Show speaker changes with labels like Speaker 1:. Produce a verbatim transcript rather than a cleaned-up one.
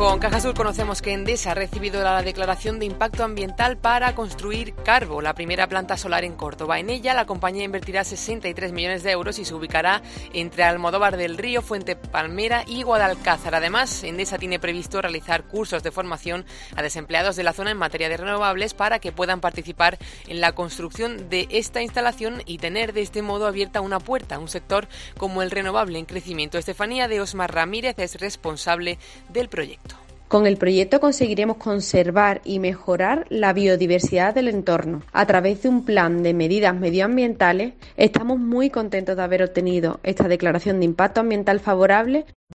Speaker 1: Con Cajasur conocemos que Endesa ha recibido la declaración de impacto ambiental para construir Carbo, la primera planta solar en Córdoba. En ella la compañía invertirá sesenta y tres millones de euros y se ubicará entre Almodóvar del Río, Fuente Palmera y Guadalcázar. Además, Endesa tiene previsto realizar cursos de formación a desempleados de la zona en materia de renovables para que puedan participar en la construcción de esta instalación y tener de este modo abierta una puerta a un sector como el renovable en crecimiento. Estefanía de Osmar Ramírez es responsable del proyecto.
Speaker 2: Con el proyecto conseguiremos conservar y mejorar la biodiversidad del entorno. A través de un plan de medidas medioambientales, estamos muy contentos de haber obtenido esta declaración de impacto ambiental favorable.